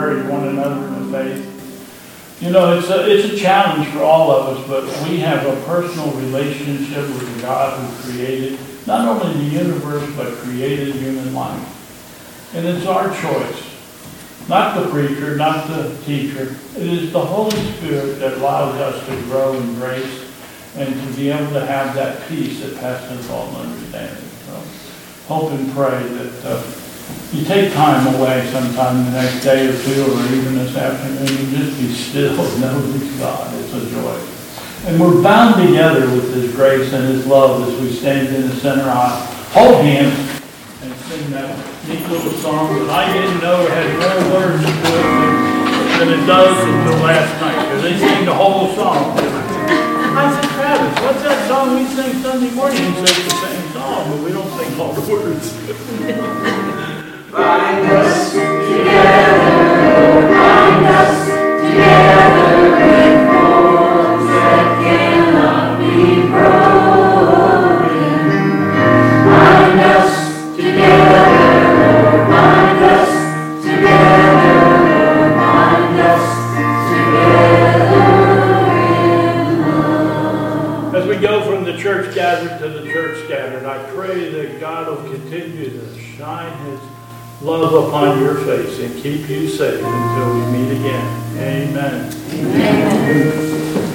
encourage one another in the faith. You know, it's a challenge for all of us, but we have a personal relationship with the God who created not only the universe, but created human life. And it's our choice. Not the preacher, not the teacher. It is the Holy Spirit that allows us to grow in grace and to be able to have that peace that passes all understanding. So, hope and pray that you take time away sometime the next day or two, or even this afternoon, and just be still and know He's God. It's a joy. And we're bound together with His grace and His love as we stand in the center aisle. Hold hands and sing that neat little song that I didn't know had more words to it than it does until last night, because they sing the whole song. I said, Travis, what's that song we sing Sunday morning? He said, it's the same song, but we don't sing all the words. Bind us together, bind us together with cords that cannot be broken. Bind us together, bind us together, bind us together in love. As we go from the church gathered to the church scattered, I pray that God will continue to shine His love upon your face and keep you safe until we meet again. Amen. Amen.